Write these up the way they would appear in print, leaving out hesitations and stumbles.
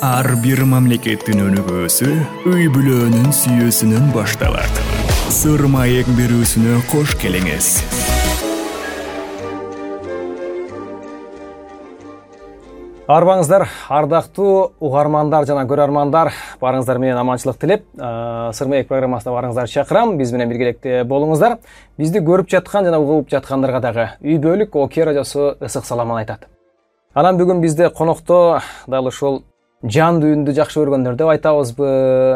Ар бир мамлекеттин өнүгүүсү үй бүлөнүн сүйүүсүнөн башталат. Сыр маек берүүсүнө кош келиңиз. Арбаңыздар, ардактуу угармандар жана көрөрмандар, барыңыздар менен аманчылык тилеп, Сыр маек программасына барыңыздар чакырам. Биз менен биргеликте болуңуздар. Бизди көрүп жаткан жана угуп жаткандарга дагы үй бөлүк ОК радиосу ысык саламын айтат. Анан бүгүн бизде конокто дал ушул жандуу үндү жакшы көргөндөр деп айтабызбы,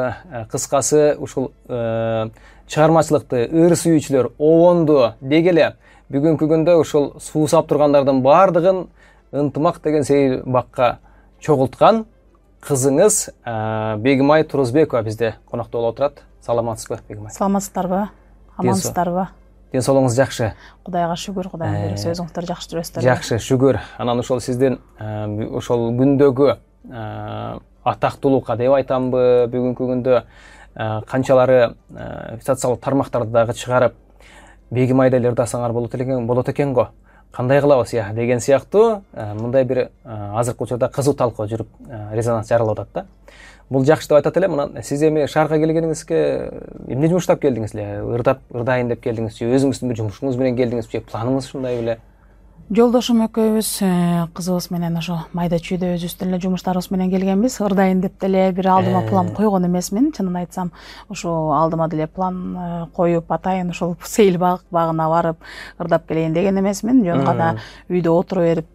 кыскасы ушул чыгармачылыкты ыр сүйүүчүлөр обонду дегеле бүгүнкү күндө ушул суусап тургандардын баардыгын ынтымак деген сейил бакка чогулткан кызыңыз Бегимай Турузбекова бизде конокто болуп отурат. Саламатсызбы, Бегимай? Саламатсыздарбы? Амансыздарбы? Ден соолугуңуз жакшы? Кудайга шүгүр, Кудайга берсе өзүңүздөр жакшы жүрөсүздөр. Жакшы, шүгүр. Анан ошол сиздин ошол күндөгү атактуулукка деп айтамбы, бүгүнкү күндө канчалары социалдык тармактарды дагы чыгарып Бегимайды эле ырдасаңар болот экен го. Кандай кылабыз деген сыяктуу мындай бир азыркы учурда кызуу талкуу жүрүп резонанс жаралып атат да. Бул жакшы деп айтат элем. Анан сиз эми шаарга келгениңизге эмне жумуштап келдиңиз эле? Ырдайын деп келдиңизби? Өзүңүздүн бир жумушуңуз менен келдиңизби? Планыңыз ушундай беле? Жолдошум экөөбүз кызыбыз менен ошо майда чүйдө өзүбүздүн эле жумуштарыбыз менен келгенбиз. Ырдайын деп деле бир алдыма план койгон эмесмин. Чынын айтсам, ушу алдыма деле план коюп атайын ушул сейил багына барып ырдап келейин деген эмесмин. Жөн гана үйдө отура берип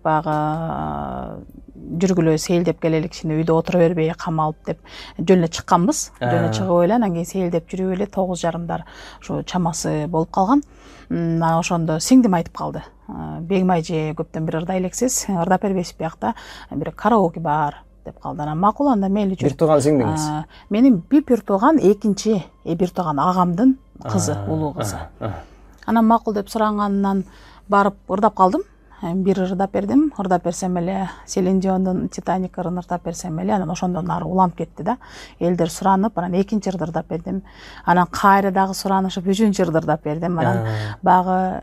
багы жүргүлө сейилдеп келелик, кичине үйдө отура бербей камалып деп жөн эле чыкканбыз. Жөн эле чыгып эле анан кийин сейилдеп жүрүп эле 9:30 ушу чамасы болуп калган. Ошондо сиңдим айтып калды. Бегимай же көптөн бир ырдай элексиз, ырдап бербейсизби биякта? Бир караоке бар деп калды. Анан макул, анда мейли жүр. Бир тууган сиңдиңиз? Менин бир тууган, экинчи бир тууган агамдын кызы, улуу кызы. Анан макул деп суранганынан барып ырдап калдым. Бир ырдап бердим. Ырдап берсем эле Селин Диондун Титаник ырын ырдап берсем эле, анан ошондон ары уланып кетти да. Элдер суранып, анан экинчи ырды ырдап бердим. Анан кайра дагы суранышып, үчүнчү ырды ырдап бердим. Анан багы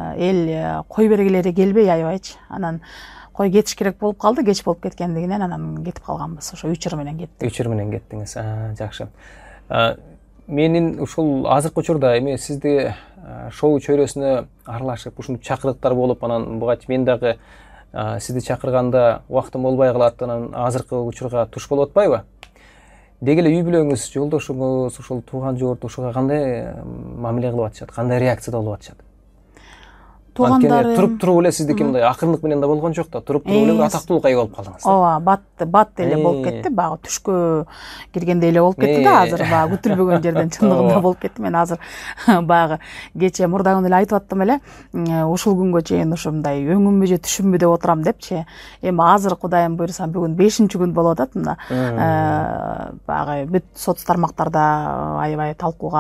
эл кой бергилери келбей аябайчы. Анан кой кетиш керек болуп калды, кеч болуп кеткендигинен анан кетип калганбыз. Ошо 3 ыр менен кеттик. 3 ыр менен кеттиңиз. Жакшы. Менин ушул азыркы учурда эми сизди шоу чөйрөсүнө аралашып, ушундай чакырыктар болуп, анан буга мен дагы сизди чакырганда убактым болбой калат, анан азыркы учурга туш болуп атпайбы? Деги эле үй бүлөңүз, жолдошуңуз, ушул тууган жогорт ушуга кандай мамиле кылып атышат? Кандай реакцияда болуп атышат? Туугандары туруп эле сиздики мындай акырындык менен да болгон жок да. Туруп эле атактуулукка ээ болуп калдыңыз. Ооба, бат эле болуп кетти. Багы түшкө киргенде эле болуп кетти да. Азыр багы күтүлбөгөн жерден чындыгында болуп кетти. Мен азыр багы кече мурда күнү эле айтып аттым эле. Ушул күнгө чейин ушундай өңүмбү же түшүмбү деп отурам депчи. Эми азыр Кудайым буйруса бүгүн 5-күн болуп атат мына. Багы бүт соц тармактарда аябай талкуу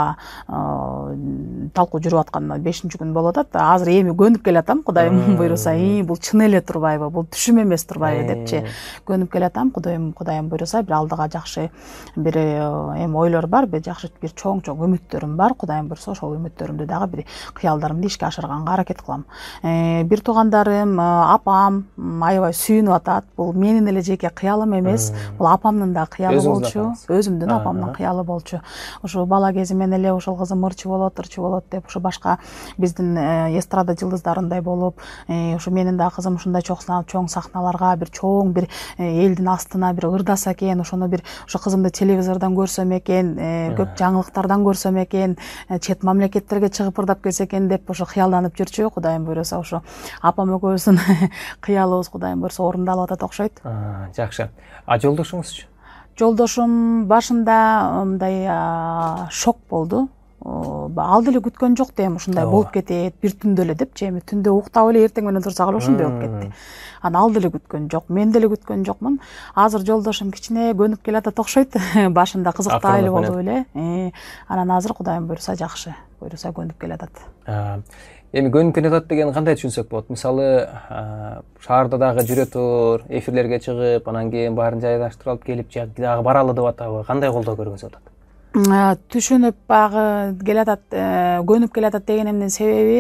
жүрүп аткан 5-күн болуп атат. Азыр эми көнүп келатам, Кудайым буйруса, бул чын эле турбайбы, бул түшүм эмес турбайбы депчи көнүп келатам. Кудайым буйруса бир алдыга жакшы бир эми ойлор бар, бир жакшы бир чоң үмүттөрүм бар. Кудайым буйруса ошол үмүттөрүмдү дагы бир кыялдарымды ишке ашырганга аракет кылам. Бир туугандарым, апам аябай сүйүнүп атат. Бул менин эле жеке кыялым эмес, бул апамдын да кыялы болчу, өзүмдүн апамдын кыялы болчу. Ошо бала кезимен эле ошол кызым ырчы болот деп, ошо башка биздин эстрада жылдыздарындай болуп, ошо менин да кызым ушундай чоң сахналарга, бир чоң бир элдин астына бир ырдаса экен, ошону бир ошо кызымды телевизордон көрсөм экен, көп жаңылыктардан көрсөм экен, чет мамлекеттерге чыгып ырдап келсе экен деп ошо кыялданып жүрчү. Кудайым буйруса ошо апам экөөбүздүн кыялыбыз Кудайым буйруса орундалып атат окшойт. Жакшы. Жолдошуңузчу? Жолдошум башында мындай шок болду. Ал деле күткөн жок дейм, ушундай болуп кетет бир түндө эле депчи. Эми түндө уктап эле эртең менен турсак эле ушундай болуп кетти. Анан ал деле күткөн жок, мен деле күткөн жокмун. Азыр жолдошум кичине көнүп келатат окшойт. Башында кызыктуу эле болду эле. Анан азыр Кудайым буйруса жакшы, буйруса көнүп келатат. Эми көнүп келатат деген кандай түшүнсөк болот? Мисалы, шаарда дагы жүрө тур, эфирлерге чыгып, анан кийин баарын жайгаштырып алып келип, дагы баралы деп атабы? Кандай колдоо көргөзүп атат? түшүнүп багы келатат, көнүп келатат дегенимдин себеби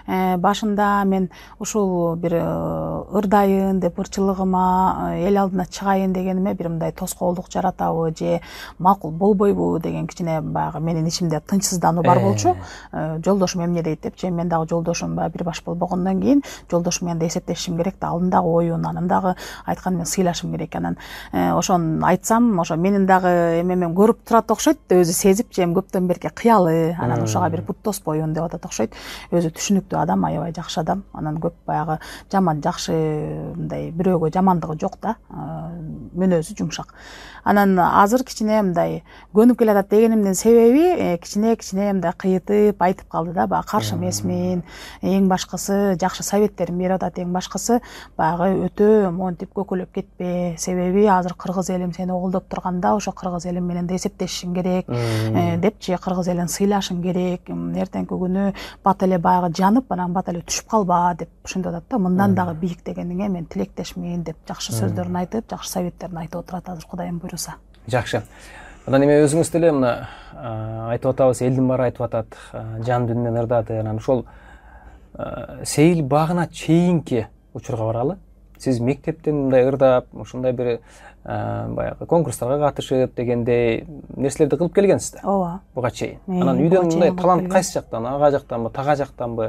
башында мен ушул бир ырдайын деп ырчылыгыма эл алдына чыгайын дегениме бир мындай тоскоолдук жаратабы же макул болбойбу деген кичине баягы менин ичимде тынчсыздануу бар болчу. Жолдошум эмне дейт деп, же мен дагы жолдошум бир баш болбогондон кийин жолдошум менен эсептешишим керек да, анын дагы оюн, анын дагы айтканын мен сыйлашым керек. Анан ошону айтсам, ошо менин дагы эмемем көрүп турат окшойт, өзү сезип, же көптөн берки кыялы, анан ошого бир пут тоспойюн деп атат окшойт. Өзү түшүнүктүү адам, аябай жакшы адам. Анан көп баягы жаман жакшы мындай бирөөгө жамандыгы жок да, мүнөзү жумшак. Анан азыр кичине мындай көнүп келатат дегенимдин себеби кичине мындай кыйытып айтып калды да, баягы каршы эмесмин, эң башкысы жакшы советтерин берип атат, эң башкысы баягы өтө монтип көкөлөп кетпе, себеби азыр кыргыз элим сени колдоп турганда ошо кыргыз элим менен да эсептешишиң керек депчи, кыргыз элин сыйлашың керек, эртеңки күнү бат эле баягы жанып, анан бат эле түшүп калба деп ушинтип атат да. Мындан дагы бийик дегениңе мен тилектешмин деп жакшы сөздөрүн айтып, жакшы советтерин айтып отурат азыр, Кудайым буйруса. Жакшы. Анан эме өзүңүз деле мына айтып атабыз, элдин баары айтып атат, жан дүнүнөн ырдады. Анан ошол сейил багына чейинки учурга баралы. Сиз мектептен мындай ырдап, ушундай бир баягы конкурстарга катышып дегендей нерселерди кылып келгенсиз да. Ооба. Буга чейин. Анан үйдөн мындай талант кайсы жактан, ага жактанбы, тага жактанбы?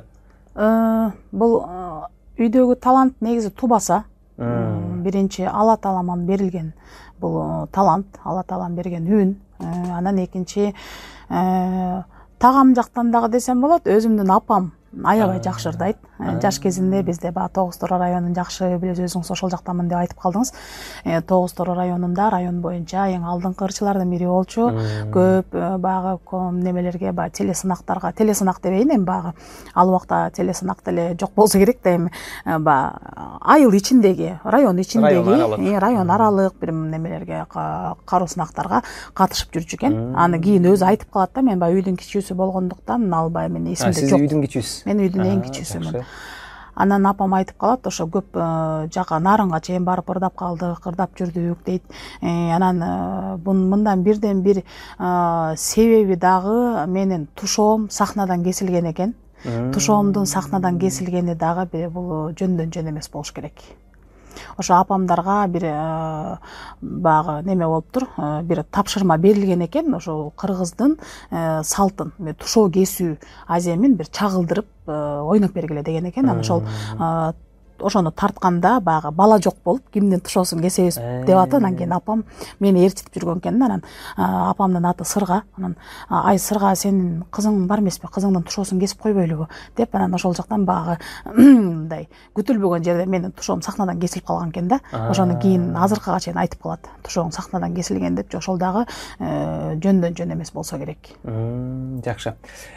Бул үйдөгү талант негизи тубаса, биринчи Алла Тааламан берилген бул талант, Алла Таалам берген үн. Анан экинчи тагам жактан дагы десем болот, өзүмдүн апам аябай жакшы ырдайт. Жаш кезинде бизде баягы Тогуз Тороо районун жакшы билебиз, өзүңүз ошол жактамын деп айтып калдыңыз. Тогуз Тороо районунда район боюнча эң алдыңкы ырчылардын бири болчу. Көп баягы немелерге, баягы телесынактарга, телесынак дебейин, эми баягы ал убакта телесынак деле жок болсо керек да, эми баягы айыл ичиндеги, район ичиндеги, район аралык бир немелерге, каруу сынактарга катышып жүрчү экен. Аны кийин өзү айтып калат да, мен баягы үйдүн кичүүсү болгондуктан албай, мен эсимде жок. Сиз үйдүн кичүүсүз? Мен үйдүн эң кичүүсүмүн. Анан апам айтып калат, ошо көп жака Нарынга чейин барып ырдап калдык, ырдап жүрдүк дейт. Анан мындан бирден бир себеби дагы менин тушоом сахнадан кесилген экен. Тушоомдун сахнадан кесилгени дагы бул жөндөн жөн эмес болуш керек. Ошо апамдарга бир баягы неме болуптур, бир тапшырма берилген экен, ошо кыргыздын салтын, тушоо кесүү аземин бир чагылдырып ойноп бергиле деген экен. Анан ошол ошону тартканда баягы бала жок болуп, кимдин тушоосун кесебиз деп атып, анан кийин апам мени ээрчитип жүргөн экен. Анан апамдын аты Сырга. Анан ай Сырга, сенин кызың бар эмеспи, кызыңдын тушоосун кесип койбойлубу деп, анан ошол жактан баягы мындай күтүлбөгөн жерде менин тушоом сахнадан кесилип калган экен да. Ошону кийин азыркыга чейин айтып калат, тушооң сахнадан кесилген деп, ошол дагы жөндөн жөн эмес болсо керек. Жакшы.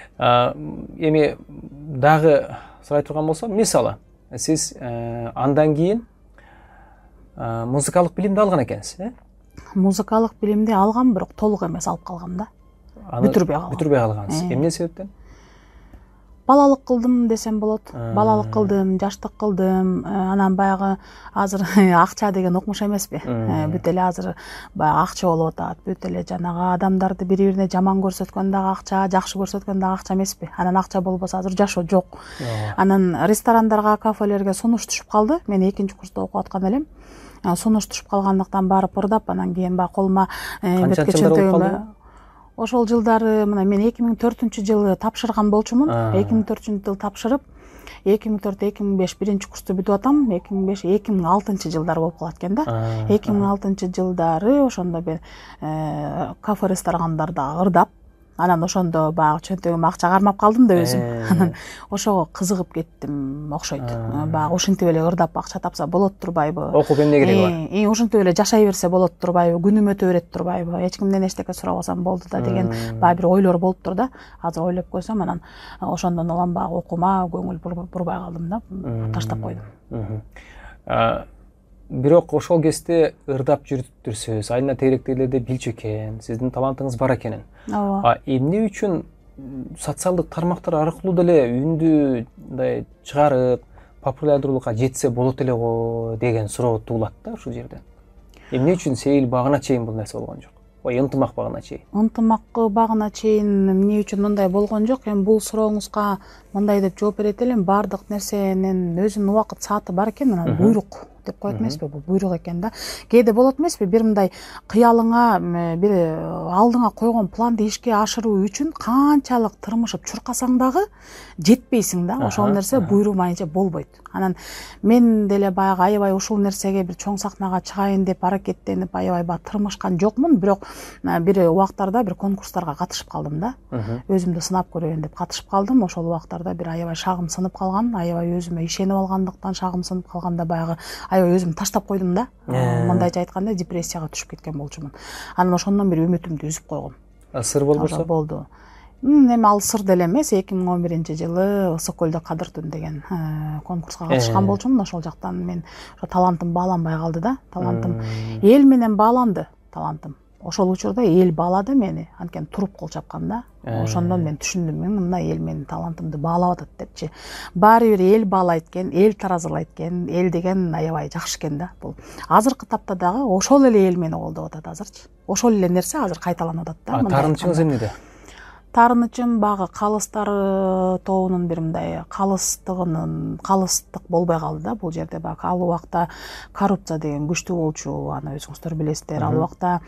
Эми дагы сурай турган болсом, мисалы сиз андан кийин музыкалык билимди алган экенсиз, э? Музыкалык билимди алгам, бирок толук эмес алып калгам да. Бүтүрбөй калгансыз. Эмне себептен? Балалык кылдым десем болот. Балалык кылдым, жаштык кылдым. Анан баягы азыр акча деген окмуш эмеспи? Бүт эле азыр баягы акча болуп атат. Бүт эле жанагы адамдарды бири-бирине жаман көрсөткөн дагы акча, жакшы көрсөткөн дагы акча эмеспи? Анан акча болбосо азыр жашоо жок. Анан ресторандарга, кафелерге сунуш түшүп калды. Мен 2-курста окуп аткан элем. Сунуш түшүп калгандыктан барып ырдап, анан кийин баягы колума бетке чөнтөгүмө ошол жылдары, мына мен 2004-жылы тапшырган болчумун. 2004-жылы тапшырып, 2004-2005 биринчи курсту бүтүп атам. 2005-2006-жылдары болуп калат экен да. 2006-жылдары ошондо бир кафе ресторандарда ырдап, анан ошондо баягы чөнтөгүмө акча кармап калдым да өзүм. Анан ошого кызыгып кеттим окшойт. Баягы ушинтип эле ырдап акча тапса болот турбайбы? Окуп эмне кереги бар? Ушинтип эле жашай берсе болот турбайбы? Күнүм өтө берет турбайбы? Эч кимден эчтеке сурабасам болду да деген баягы бир ойлор болуптур да. Азыр ойлоп койсом, анан ошондон улам баягы окуума көңүл бурбай калдым да, таштап койдум. Бирок ошол кезде ырдап жүрүптүрсүз, айына тегеректейлерде билчү экен, сиздин талантыңыз бар экенин. Ооба. Эмне үчүн социалдык тармактар аркылуу деле үндү мындай чыгарып, популярдуулукка жетсе болот эле го деген суроо туулат да ушул жерде. Эмне үчүн сейил багына чейин бул нерсе болгон жок? ой ынтымак багына чейин? Ынтымак багына чейин эмне үчүн мындай болгон жок. Эми бул сурооңузга мындай деп жооп берет элем. Баардык нерсенин өзүнүн убакыт сааты бар экен, анан буйрук деп коет эмеспи, бул буйрук экен да. Кээде болот эмеспи, бир мындай кыялыңа, бир алдыңа койгон планды ишке ашыруу үчүн канчалык тырмышып чуркасаң дагы жетпейсиң да. Ошол нерсе буйрук мененче болбойт. Анан мен деле баягы аябай ушул нерсеге бир чоң сахнага чыгайын деп аракеттенип аябай тырмышкан жокмун, бирок бир убактарда бир конкурстарга катышып калдым да. Өзүмдү сынап көрөйүн деп катышып калдым. Ошол убактарда бир аябай шагым сынып калган, аябай өзүмө ишенип алгандыктан шагым сынып калганда баягы аябай өзүмдү таштап койдум да. Мындайча айтканда депрессияга түшүп кеткен болчумун. Анан ошондон бери үмүтүмдү үзүп койгом. Сыр болбосо? Болду. Эми ал сыр деле эмес. 2011-жылы Ысык көлдө Кадыр түн деген конкурска катышкан болчумун. Ошол жактан мен талантым бааланбай калды да. Талантым эл менен бааланды, талантым. Ошол учурда эл баалады мени, анткени туруп кол чапкан да. Ошондон мен түшүндүм, мына эл менин талантымды баалап атат депчи. Баары бир эл баалайт экен, эл таразылайт экен, эл деген аябай жакшы экен да. Бул азыркы тапта дагы ошол эле эл мени колдоп атат азырчы. Ошол эле нерсе азыр кайталанып атат да. Таарынычыңыз эмнеде? Таарынычым багы Калыстар тобунун бир мындай калыстык болбой калды да бул жерде. Багы ал убакта коррупция деген күчтүү болчу, аны өзүңүздөр билесиздер. Ал убакта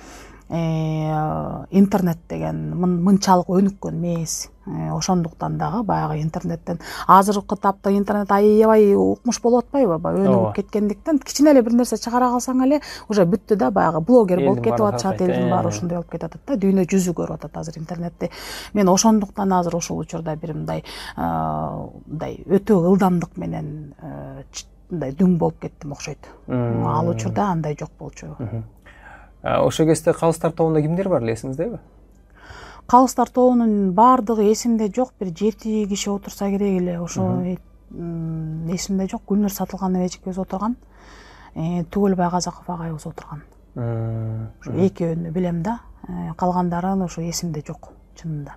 интернет деген мынчалык өнүккөн эмес. Ошондуктан дагы баягы интернеттен азыркы тапта интернет аябай укмуш болуп атпайбы? Өнүгүп кеткендиктен кичине эле бир нерсе чыгара калсаң эле уже бүттү да, баягы блогер болуп кетип атышат, элдин баары ушундай болуп кетип атат да. Дүйнө жүзү көрүп атат азыр интернетти. Мен ошондуктан азыр ушул учурда бир мындай өтө ылдамдык менен мындай дүң болуп кеттим окшойт. Ал учурда андай жок болчу. Ошол кезде Калыстар тобунда кимдер бар эле, эсиңиздеби? Калыстар тобунун баардыгы эсимде жок, бир 7 киши отурса керек эле. Ошо эсимде жок. Гүлнур Сатылганова эжекебиз отурган, Түгөлбай Казаков агайыбыз отурган. Ошо экөөнү билем да, калгандарын ошо эсимде жок чынында.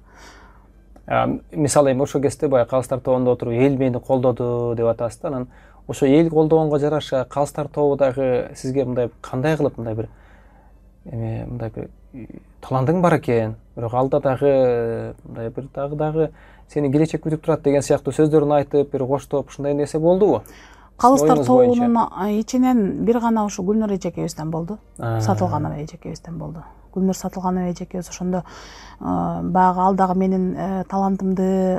Мисалы эми ошол кезде баягы Калыстар тобунда отуруп эл мени колдоду деп атасыз да. Анан ошо эл колдогонго жараша Калыстар тобу дагы сизге мындай кандай кылып мындай бир мындай бир талантың бар экен, бирок алда дагы мындай бир дагы сени келечек күтүп турат деген сыяктуу сөздөрүн айтып, бир коштоп ушундай нерсе болдубу? Калыстар тобунун ичинен бир гана ушу Гүлнур эжекебизден болду. Сатылганова эжекебизден болду. Гүлнур Сатылганова эжекебиз ошондо баягы ал дагы менин талантымды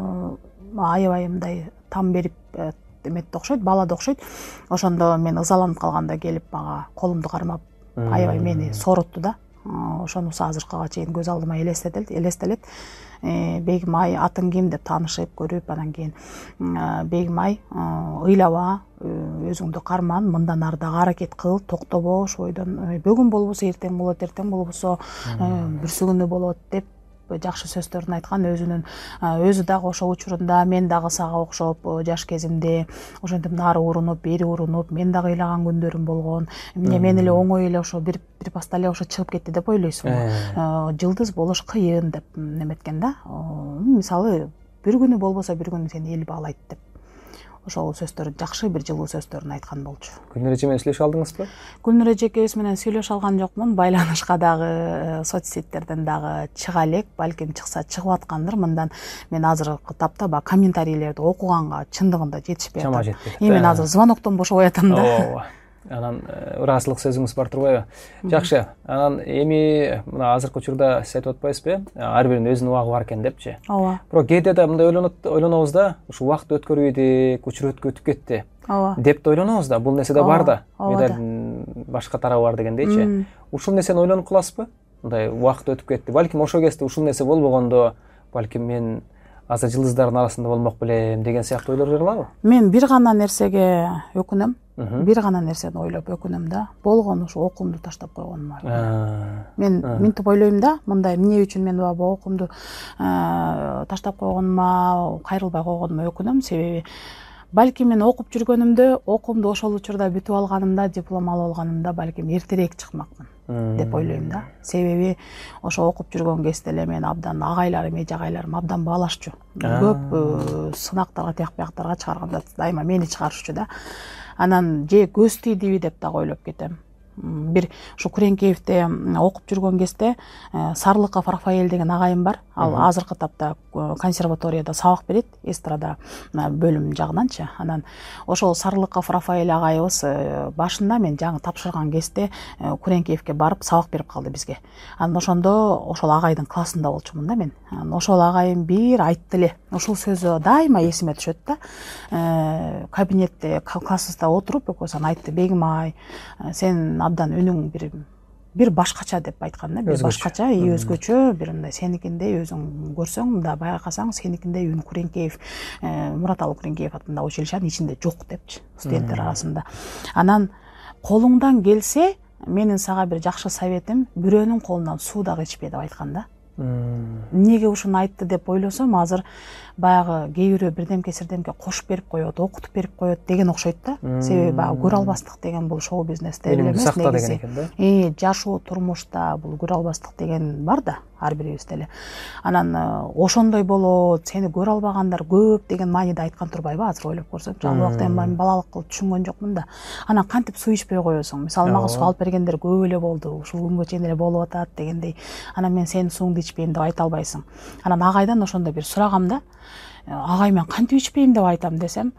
аябай мындай там берип эметти окшойт, баалады окшойт. Ошондо мен ызаланып калганда келип мага колумду кармап аябай мени соорутту да. Ошонусу азыркыга чейин көз алдыма элестелет. Бегим ай атың ким деп таанышып көрүп, анан кийин бегим ай ыйлаба, өзүңдү карман, мындан ары дагы аракет кыл, токтобо, ошол бойдон бүгүн болбосо эртең болот, эртең болбосо бүрсүгүнү болот деп жакшы сөздөрүн айткан. Өзү дагы ошол учурунда мен дагы сага окшоп жаш кезимде ошентип нары урунуп, бери урунуп, мен дагы ыйлаган күндөрүм болгон. Эмне мен эле оңой эле ошо бир паста эле ошо чыгып кетти деп ойлойсуң. Жылдыз болуш кыйын деп неметкен да. Мисалы бир күнү болбосо бир күнү сени эл баалайт деп. Ошол сөздөрүн жакшы бир жылуу сөздөрүн айткан болчу. Гүлнур эже менен сүйлөшүп алдыңызбы? Гүлнур эжекебиз менен сүйлөшүп алган жокмун. Байланышка дагы соцсеттерден дагы чыга элек, балким чыкса чыгып аткандыр. Мындан мен азыркы тапта баягы комментарийлерди окуганга чындыгында жетишпей атам. Чама жетпей. Мен азыр звоноктон бошобой атам да. Анан ыраазычылык сөзүңүз бар турбайбы? Жакшы. Анан эми мына азыркы учурда сиз айтып атпайсызбы? Ар биринин өзүнүн убагы бар экен депчи. Ооба. Бирок кээде да мындай ойлонобуз да, ушу убакыт өткөрбөйдүк, учур өтүп кетти. Ооба. Деп да ойлонобуз да, бул нерсе да бар да. Медалдын башка тарабы бар дегендейчи. Ушул нерсени ойлонуп каласызбы? Мындай убакыт өтүп кетти. Балким ошол кезде ушул нерсе болбогондо, балким мен азыр жылдыздардын арасында болмок белем деген сыяктуу ойлор жаралабы? Мен бир гана нерсеге өкүнөм. Бир гана нерсени ойлоп өкүнөм да. Болгон ушу окуумду таштап койгонум. Мен мынтип ойлойм да, мындай эмне үчүн мен окуумду таштап койгонума, кайрылбай койгонума өкүнөм. Себеби балким мен окуп жүргөнүмдө, окуумду ошол учурда бүтүп алганымда, диплом алып алганымда балким эртерээк чыкмакмын деп ойлойм да. Себеби ошо окуп жүргөн кезде эле мен абдан агайларым, эже агайларым абдан баалашчу. Көп сынактарга, тияк-бияктарга чыгарганда дайыма мени чыгарышчу да. Анан же көз тийдиби деп дагы ойлоп кетем. бир ушу Күреңкеевде окуп жүргөн кезде Сарылыков Рафаэль деген агайым бар. Ал азыркы тапта консерваторияда сабак берет, эстрада бөлүм жагынанчы. Анан ошол Сарылыков Рафаэль агайыбыз башында мен жаңы тапшырган кезде Күреңкеевке барып сабак берип калды бизге. Анан ошондо ошол агайдын классында болчумун да мен. Ошол агайым бир айтты эле. Ушул сөзү дайыма эсиме түшөт да. Кабинетте классыбызда отуруп экөөсү айтты: "Бегим ай, сен абдан үнүң бир башкача" деп айткан да. Бир башкача, өзгөчө, бир мындай сеникиндей өзүң көрсөң, мында байкасаң сеникиндей үн Күреңкеев, Мураталы Күреңкеев атындагы училищенин ичинде жок депчи, студенттер арасында. Анан колуңдан келсе, менин сага бир жакшы советим, бирөөнүн колунан суу дагы ичпе деп айткан да. Эмнеге ушуну айтты деп ойлосом, азыр баягы кээ бирөө бирдемке кошуп берип коет, окутуп берип коет деген окшойт да. Себеби баягы көрө албастык деген бул шоу бизнесте эле эмес, негизи. Жашоо турмушта бул көрө албастык деген бар да, ар бирибизде эле. Анан ошондой болот, сени көрө албагандар көп деген мааниде айткан турбайбы азыр ойлоп көрсөм. Ал убакта мен балалык кылып түшүнгөн жокмун да. Анан кантип суу ичпей коесуң? Мисалы мага суу алып бергендер көп эле болду, ушул күнгө чейин эле болуп атат дегендей. Анан мен сенин сууңду ичпейм деп айта албайсың. Анан агайдан ошондо бир сурагам да. Агай, мен кантип ичпейм деп айтам десем,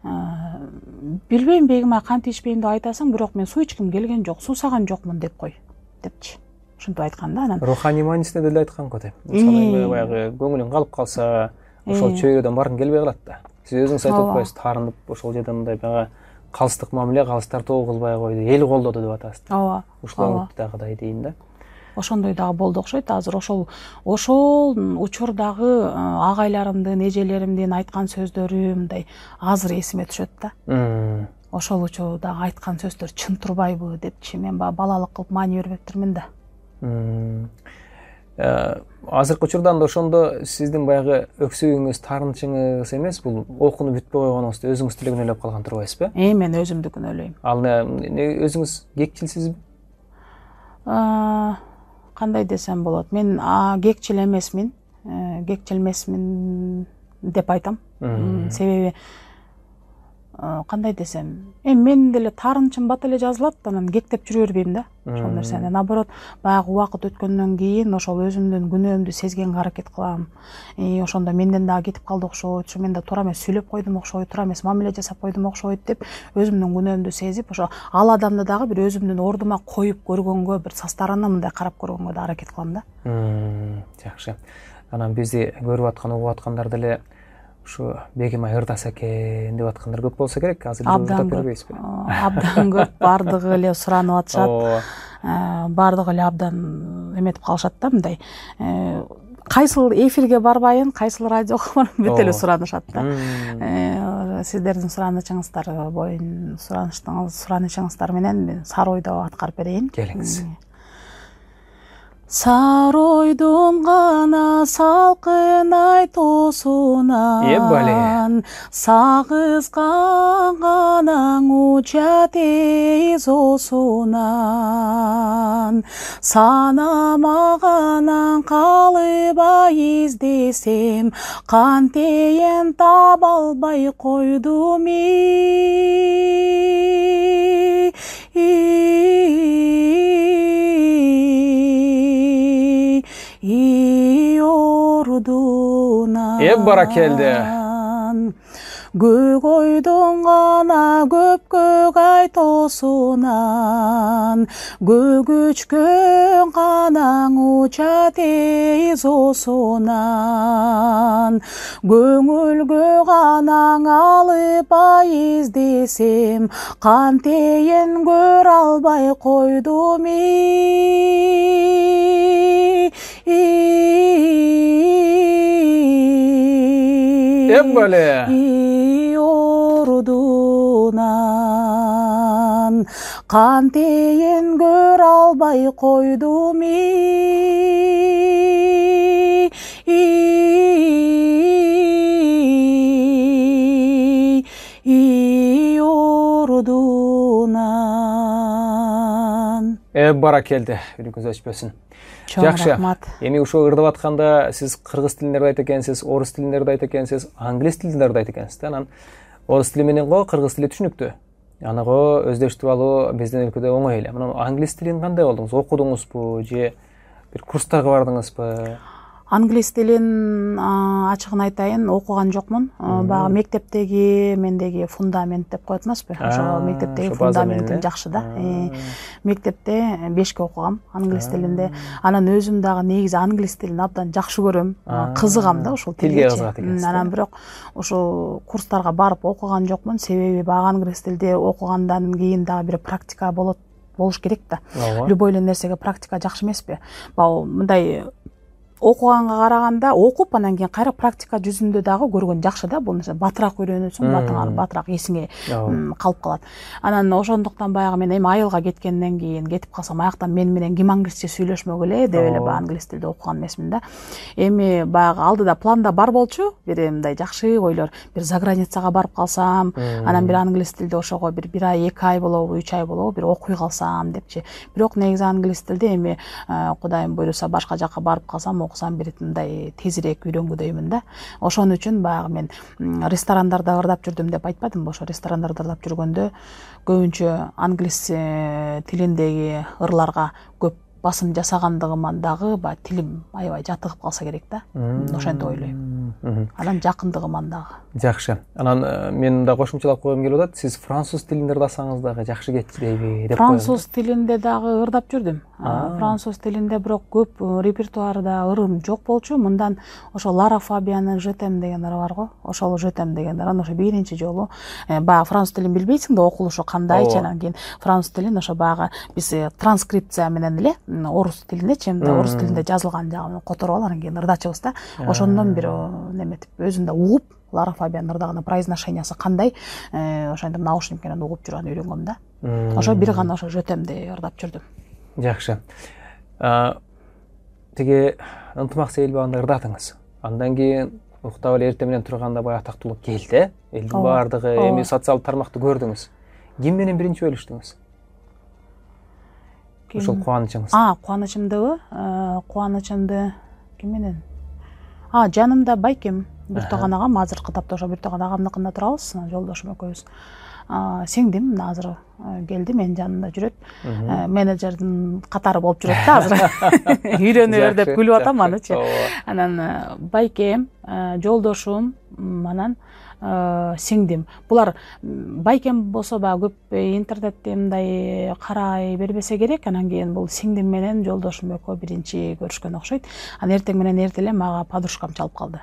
билбейм бегим ай, кантип ичпейм деп айтасың, бирок мен суу ичким келген жок, суусаган жокмун деп кой депчи. Ушинтип айткан да. Анан руханий маанисинде деле айткан го деп. Мисалы баягы көңүлүң калып калса, ошол чөйрөдөн баргың келбей калат да. Сиз өзүңүз айтып атпайсыз, таарынып ошол жерде мындай баягы калыстык мамиле, калыс тартуу кылбай койду, эл колдоду деп атасыз. Ооба. Ушул дагыдай дейм да. Ошондой дагы болду окшойт. Азыр ошол учурдагы агайларымдын, эжелеримдин айткан сөздөрү мындай азыр эсиме түшөт да. Ошол учурдагы айткан сөздөр чын турбайбы депчи, мен балалык кылып маани бербептирмин да. Азыркы учурда ошондо сиздин баягы өксүгүңүз, таарынычыңыз эмес, бул окууну бүтпөй койгонуңузду өзүңүз деле күнөөлөп калган турбайсызбы? Мен өзүмдү күнөөлөйм. Ал өзүңүз кекчилсизби? Кандай десем болот? Мен кекчил эмесмин, деп айтам. Себеби кандай десем, мен деле таарынычым бат эле жазылат, анан кектеп жүрө бербейм да. Ошол нерсени. Наоборот, баягы убакыт өткөндөн кийин ошол өзүмдүн күнөөмдү сезгенге аракет кылам. Ошондо менден дагы кетип калды окшойт, ошо мен да туура эмес сүйлөп койдум окшойт, туура эмес мамиле жасап койдум окшойт деп өзүмдүн күнөөмдү сезип, ошо ал адамды дагы бир өзүмдүн ордума коюп көргөнгө, бир со стороны мындай карап көргөнгө да аракет кылам да. Жакшы. Анан бизди көрүп аткан, угуп аткандар деле ушу бегим ай ырдаса экен деп аткандар көп болсо керек. Азыр ырдап бербейсизби? Абдан көп, бардыгы эле суранып атышат. Бардыгы эле абдан эметип калышат да, мындай. Кайсыл эфирге барбайын, кайсыл радиого барбайын, бүт эле суранышат да. Сиздердин суранычыңыздар боюн, суранычыңыздар менен Сары ойдо аткарып берейин. Келиңиз. Сары ойдун гана салкын ай тоосунан, сагызган ганаң уча тез оосунан, санамаганан калыбай издесем, кантейин таба албай койдум ордунан. Баракелде. Көк ойдун гана көпкөк ай тоосунан, көгүчкөн канаң уча тез оосунан, көңүлгө канаң алыбай издесем, кантейин көрө албай койдум ордунан, кантейин көрө албай койдум ордунан. Баракелде, үрүңүз өчпөсүн. Жакшы. Эми ушул ырдап атканда сиз кыргыз тилинде айта экенсиз, орус тилинде айта экенсиз, англис тилинде айта экенсиз. Анан орус тили менен го кыргыз тили түшүнүктүү. Анығы өздөштүрүп алуу биздин өлкөдө оңой эле. Мына англис тилин кандай болдуңуз? Окудуңузбу же бир курстарга бардыңызбы? Англис тилин ачыгын айтайын, окуган жокмун. Баягы мектептеги мендеги фундамент деп коет эмеспи? Ошо мектептеги фундаментим жакшы да. Мектепте 5ке окугам англис тилинде. Анан өзүм дагы негизи англис тилин абдан жакшы көрөм, кызыгам да ушул тилге кызыгат экенсиз. Анан бирок ошо курстарга барып окуган жокмун, себеби баягы англис тилде окугандан кийин дагы бир практика болуш керек да. Любой эле нерсеге практика жакшы эмеспи? Баягы мындай окуганга караганда окуп анан кийин кайра практика жүзүндө дагы көргөн жакшы да. Бул нерсе батыраак үйрөнөсүң, батыраак эсиңе калып калат. Анан ошондуктан баягы мен эми айылга кеткенден кийин кетип калсам аяктан мен менен ким англисче сүйлөшмөк эле деп эле баягы англис тилде окуган эмесмин да. Эми баягы алдыда планда бар болчу, бир мындай жакшы ойлор, бир заграницага барып калсам, анан бир англис тилде ошого бир ай, 2 ай болобу, 3 ай болобу бир окуй калсам депчи. Бирок негизи англис тилде эми Кудайым буйруса башка жакка барып калсам окусам бир мындай тезирээк үйрөнгүдөймүн да. Ошон үчүн баягы мен ресторандарда ырдап жүрдүм деп айтпадымбы? Ошо ресторандарда ырдап жүргөндө көбүнчө англис тилиндеги ырларга көп басым жасагандыгыман дагы баягы тилим аябай жатыгып калса керек да. Ошентип ойлойм. Анан жакындыгыман дагы. Жакшы. Анан мен да кошумчалап койгум келип атат. Сиз француз тилинде ырдасаңыз дагы жакшы кетпейби деп коем. Француз тилинде дагы ырдап жүрдүм. Француз тилинде бирок көп репертуарда ырым жок болчу. Мындан ошо Лара Фабианын Жетем деген ыры бар го. Ошол Жетем деген ырын ошо биринчи жолу баягы француз тилин билбейсиң да, окулушу кандайчы, анан кийин француз тилин ошо баягы биз транскрипция менен эле орус тилиндечи, орус тилинде жазылган жагын которуп алып анан кийин ырдачыбыз да. Ошондон бир неметип өзүм да угуп Лара Фабиан ырдаган произношениясы кандай, ошентип наушник менен угуп жүргөн үйрөнгөм да. Ошо бир гана ошо Жетемди ырдап жүрдүм. Жакшы. Тиги ынтымак сейилбагында ырдадыңыз. Андан кийин уктап эле эртең менен турганда баягы атактуулук келди. Элдин баардыгы эми социалдык тармакты көрдүңүз. Ким менен биринчи бөлүштүңүз? Ошол кубанычыңыз. Кубанычымдыбы? Кубанычымды ким менен? Жанымда байкем, бир тогон агам, азыркы тапта ошо бир тогон агамдыкында турабыз, жолдошум экөөбүз. Сиңдим азыр келди, менин жанымда жүрөт. Менеджердин катары болуп жүрөт да азыр. Үйрөнөбөр деп күлүп атам анычы. Анан байкем, жолдошум, анан сиңдим. Булар байкем болсо баягы көп интернетте мындай карай бербесе керек. Анан кийин бул сиңдим менен жолдошум экөө биринчи көрүшкөн окшойт. Анан эртең менен эртеле мага подружкам чалып калды.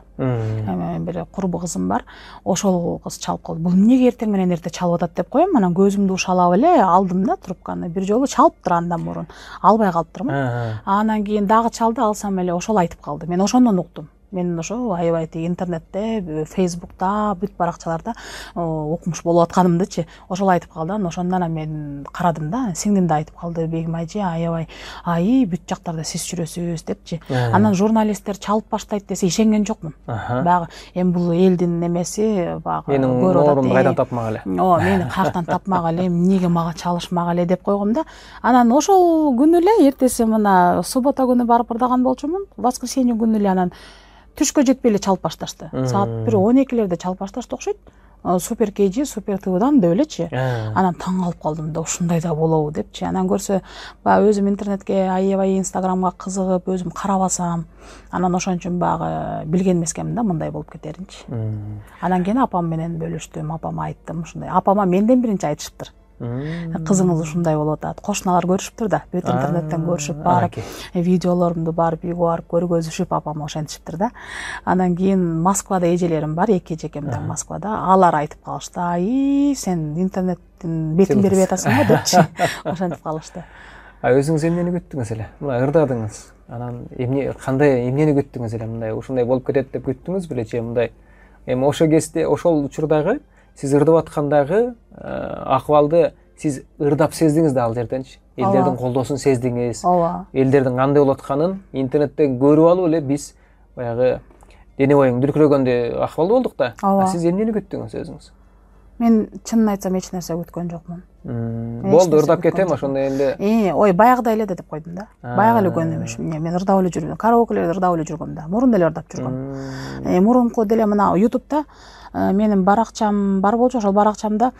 Бир курбу кызым бар. Ошол кыз чалып калды. Бул эмнеге эртең менен эрте чалып атат деп коем. Анан көзүмдү ушалап эле алдым да трубканы. Бир жолу чалыптыр андан мурун. Албай калыптырмын. Анан кийин дагы чалды, алсам эле ошол айтып калды. Мен ошондон уктум. Мен ошо аябай интернетте, фейсбукта, бүт баракчаларда окумуш болуп атканымдычы. Ошол айтып калды. Ошондон мен карадым да, сиңдим да айтып калды, Бегим айжы, аябай бүт жактарда сиз жүрөсүз депчи. Анан журналисттер чалып баштайт десе ишенген жокмун. Баягы эми бул элдин немеси, баягы менин орумду кайдан тапмак эле. Мени каяктан тапмак эле, эмнеге мага чалышмак эле деп койгом да. Анан ошол күнү эле эртеси мына суббота күнү барып ырдаган болчумун. Воскресенье күнү эле анан түшкө жетпей эле чалып башташты. Саат 1:12 чалып башташты окшойт. Супер KG, Супер ТВдан деп элечи. Анан таң калып калдым да, ушундай да болобу депчи. Анан көрсө, баягы өзүм интернетке аябай Инстаграмга кызыгып, өзүм карабасам, анан ошон үчүн баягы билген эмескенмин да мындай болуп кетеринчи. Анан кийин апам менен бөлүштүм, апама айттым ушундай. Апама менден биринчи айтышыптыр. Кызыңыз ушундай болуп атат. Кошуналар көрүшүптүр да, бүт интернеттен көрүшүп барып, видеолорумду барып үйгө барып көргөзүшүп апама ошентишиптир да. Анан кийин Москвада эжелерим бар, 2 эжекем да Москвада. Алар айтып калышты, сен интернеттин бетин бербей атасың го депчи. Ошентип калышты. Өзүңүз эмнени күттүңүз эле? Мына ырдадыңыз. Анан эмнени күттүңүз эле? Мындай ушундай болуп кетет деп күттүңүз беле же мындай? Эми ошол кезде, ошол учурдагы сиз ырдап аткандагы акыбалды сиз ырдап сездиңиз да ал жерденчи. Элдердин колдоосун сездиңиз. Элдердин кандай болуп атканын интернеттен көрүп алып эле биз баягы дене боюң дүркүрөгөндөй акыбалда болдук да. Сиз эмнени күттүңүз өзүңүз? Мен чынын айтсам эч нерсе күткөн жокмун. Болду, ырдап кетем ошондо эле. Ой, баягыда эле деп койдум да. Баягы эле көнүм эмеш. Мен ырдап эле жүрдүм. Караокелерде ырдап эле жүргөм да. Мурун деле ырдап жүргөм. Мурунку деле мына YouTube'да менин баракчам бар болчу. Ошол баракчамда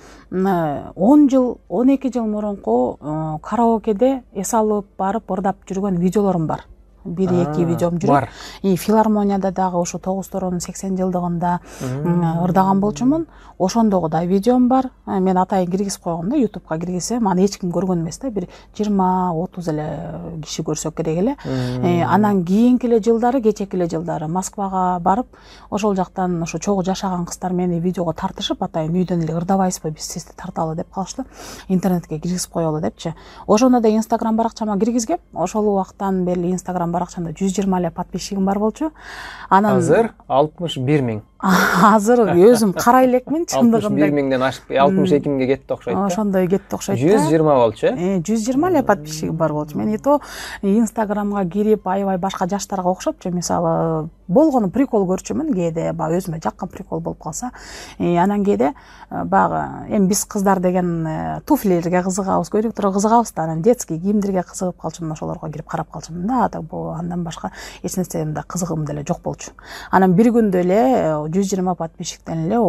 10 жыл, 12 жыл мурунку караокеде эс алып барып ырдап жүргөн видеолорум бар. 1-2 видеом жүрөт. Филармонияда дагы ошо Тогуз-Торонун 80 жылдыгында ырдаган болчумун. Ошондогу да видеом бар. Мен атайын киргизип койгом да, YouTube'га киргизсем, аны эч ким көргөн эмес да, бир 20-30 эле киши көрсө керек эле. Анан кийинки эле жылдары, кечээки эле жылдары Москвага барып, ошол жактан ошо чогуу жашаган кыздар мени видеого тартышып, атайын үйдөн эле ырдабайсызбы, биз сизди тарталы деп калышты. Интернетке киргизип коелу депчи. Ошондо да Instagram баракчама киргизгем. Ошол убактан бери Instagram баракчамда 120 эле подписчигим бар болчу. Анан азыр 61 миң. Азыр өзүм карай элекмин, чындыгында 61 миңден ашып 62 миңге кетти окшойт да. Ошондой кетти окшойт да. 120 болчу. 120 эле подписчигим бар болчу. Мен ито Instagramга кирип, аябай башка жаштарга окшопчу, мисалы, болгону прикол көрчүмүн, кээде баягы өзүмө жаккан прикол болуп калса. Анан кээде баягы эми биз кыздар деген туфлилерге кызыгабыз, көйлөктөргө кызыгабыз да, анан детский кийимдерге кызыгып калчумун, ошолорго кирип карап калчумун да. Андан башка эч нерседе кызыгым деле жок болчу. Анан бир күндө эле 120 подписчиктен эле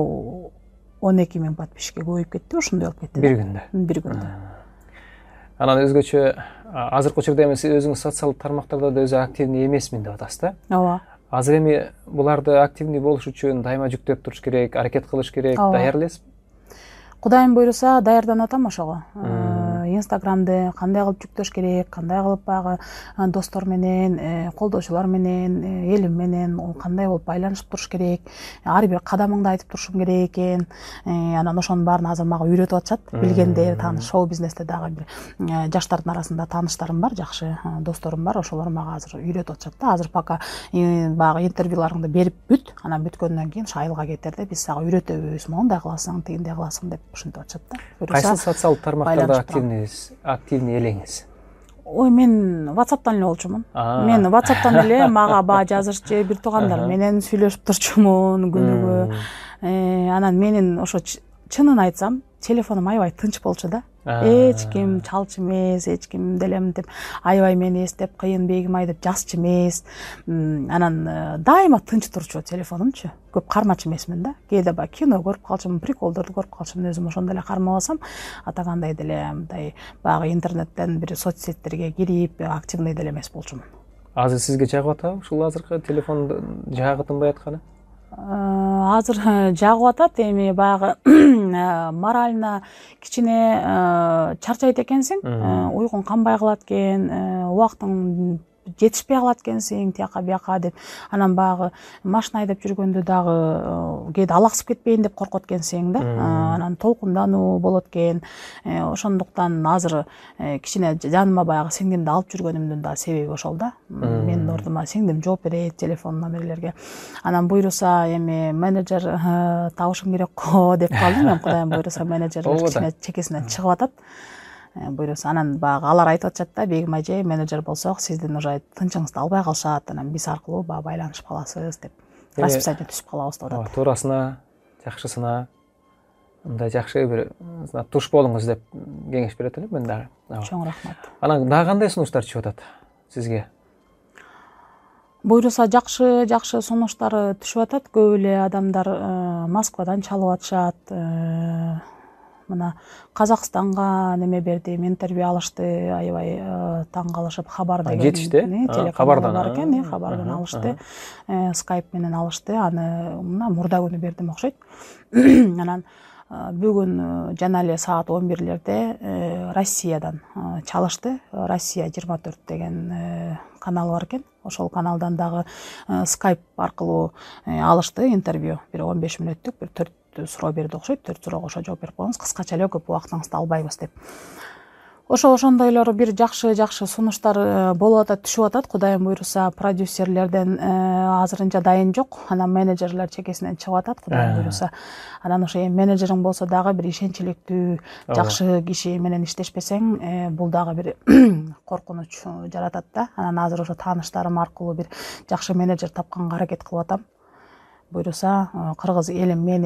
12 миң подписчикке көбөйүп кетти, ошондой болуп кетти. Бир күндө. Анан өзгөчө азыркы учурда эми сиз өзүңүз социалдык тармактарда да өзү активный эмесмин деп атасыз да? Ооба. Азыр эми буларды активный болуш үчүн дайыма жүктөп туруш керек, аракет кылыш керек, даяр элесизби? Кудайым буйруса, даярданып атам ошого. Инстаграмды кандай кылып жүктөш керек, кандай кылып баягы достор менен, колдоочулар менен, элим менен кандай болуп байланышып туруш керек, ар бир кадамыңды айтып турушум керек экен. Анан ошонун баарын азыр мага үйрөтүп атышат. Билгендер, тааныш, шоу бизнесте дагы бир жаштардын арасында тааныштарым бар, жакшы досторум бар, ошолор мага азыр үйрөтүп атышат да. Азыр пока баягы интервьюларыңды берип бүт, анан бүткөндөн кийин айылга кетерде биз сага үйрөтөбүз, моундай кыласың, тигиндей кыласың деп ушинтип атышат да. Кайсы социалдык тармактарда активный элеңиз? Ой, мен WhatsApp'тан эле болчумун. Мен WhatsApp'тан эле мага баа жазышчы бир туугандар менен сүйлөшүп турчумун күнүгө. Анан менин ошо чынын айтсам, телефонум аябай тынч болчу да. Эч ким чалчу эмес, эч ким деле мынтип аябай мени эстеп кыйын бегим ай деп жазчу эмес. Анан дайыма тынч турчу телефонумчу. Көп кармачу эмесмин да. Кээде баягы кино көрүп калчумун, приколдорду көрүп калчумун, өзүм ошондо эле кармабасам, атагандай деле мындай баягы интернеттен бир соцсеттерге кирип активный деле эмес болчумун. Азыр сизге жагып атабы ушул азыркы телефон жагы тынбай атканы? Азыр жагып атат, эми баягы морально кичине чарчайт экенсиң, уйкуң канбай калат экен, убактың жетишпей калат экенсиң, тияка бияка деп. Анан баягы машина айдап жүргөндө дагы кээде алаксып кетпейин деп коркот экенсиң да. Анан толкундануу болот экен. Ошондуктан азыр кичине жаныма баягы сиңдимди алып жүргөнүмдүн да себеби ошол да. Менин ордума сиңдим жооп берет телефон номерлерге. Анан буйруса эми менеджер табышым керек го деп калдым. Мен кудайым буйруса менеджерлер кичине чекесинен чыгып атат. Буйруса анан баягы алар айтып атышат да, Бегим ажей менеджер болсок, сиздин уже тынчыңызды албай калышат, анан биз аркылуу баягы байланышып каласыз деп. Расписание түзүп калабыз деп атат. Туурасына, жакшысына мындай жакшы бир туш болуңуз деп кеңеш берет элем мен дагы. Чоң рахмат. Анан дагы кандай сунуштар түшүп атат сизге? Буйруса жакшы сунуштар түшүп атат. Көп эле адамдар Москвадан чалып атышат. Мына Казакстанга неме бердим, интервью алышты, аябай таң калышып, Хабар деген телеканал бар экен, Хабардан алышты, Skype менен алышты, аны мына мурда күнү бердим окшойт. Анан бүгүн жана эле саат 11-лерде Россиядан чалышты, Россия 24 деген канал бар экен. Ошол каналдан дагы Skype аркылуу алышты интервью, бир 15 мүнөттүк, бир 4 суроо берди окшойт, 4 суроого ошо жооп берип коюңуз, кыскача эле, көп убактыңызды албайбыз деп. Ошондойлор бир жакшы сунуштар болуп атат, түшүп атат. Кудайым буйруса, продюсерлерден азырынча дайын жок. Анан менеджерлер чекесинен чыгып атат, кудайым буйруса. Анан ошо менеджериң болсо дагы бир ишенчиликтүү, жакшы киши менен иштешпесең, бул дагы бир коркунуч жаратат да. Анан азыр ошо тааныштарым аркылуу бир жакшы менеджер тапканга аракет кылып атам. Буйруса, кыргыз элим мени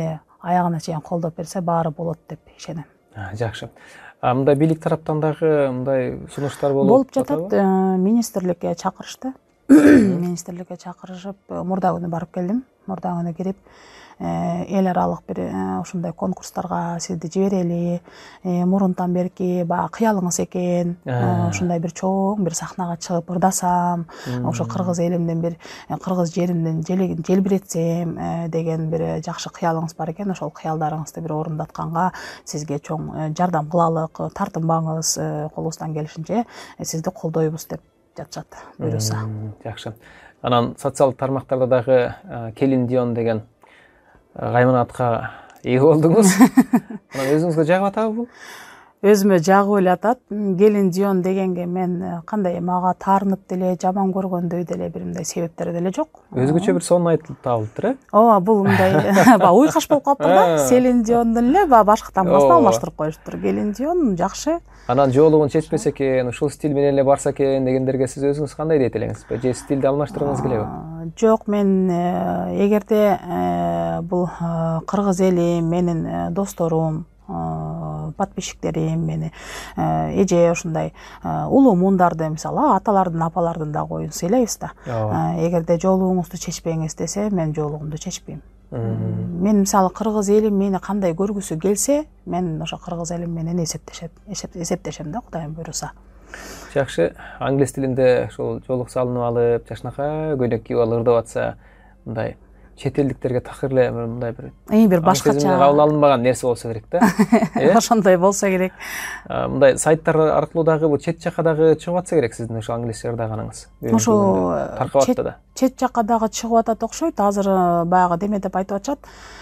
аягына чейин колдоп берсе баары болот деп ишенем. Жакшы. Мындай бийлик тараптан дагы мындай сунуштар болуп жатат. Министрликке чакырышты. Министрликке чакырышып, мурда күнү барып келдим. Мурда күнү кирип, эл аралык бир ушундай конкурстарга сизди жиберели, мурунтан берки баягы кыялыңыз экен, ушундай бир чоң бир сахнага чыгып ырдасам, ошо кыргыз элимден бир кыргыз жеримден желбиретсем деген бир жакшы кыялыңыз бар экен. Ошол кыялдарыңызды бир орундатканга сизге чоң жардам кылалык, тартынбаңыз, колубуздан келишинче сизди колдойбуз деп жатышат, буйруса. Жакшы. Анан социалдык тармактарда дагы Келин Дион деген кайманатка ээ болдуңуз. Анан өзүңүзгө жагып атабы бул? Өзүмө жагып эле атат. Келин Дион дегенге мен кандай мага таарынып деле, жаман көргөндөй деле бир мындай себептер деле жок. Өзгөчө бир сонун айтылып табылыптыр, э? Ооба, бул мындай уйкаш болуп калыптыр да. Селин Диондун эле башка тамгасына алмаштырып коюштур. Келин Дион жакшы. Анан жоолугун чечпесе экен, ушул стиль менен эле барса экен дегендерге сиз өзүңүз кандай дейт элеңиз? Же стилди алмаштыргыңыз келеби? Жок, мен эгерде бул кыргыз эли менин досторум, подписчиктерим, мени эже ушундай улуу муундарды, мисалы аталардын, апалардын да коюн сыйлайбыз да. Эгерде жоолугуңузду чечпеңиз десе, мен жоолугумду чечпейм. Мен мисалы кыргыз элим мени кандай көргүсү келсе, мен ошо кыргыз элим менен эсептешем да, Кудайым буйруса. Жакшы. Англис тилинде ошол жоолук салынып алып, жашнакай көйнөк кийип алып ырдап атса, мындай чет элдиктерге такыр мындай бир башкача кабыл алынбаган нерсе болсо керек да. Ошондой болсо керек. Мындай сайттар аркылуу дагы бул чет жакка дагы чыгып атса керек сиздин ошо англисче ырдаганыңыз. Ошо таркап атты да. Чет жакка дагы чыгып атат окшойт. Азыр баягы деме деп айтып атышат.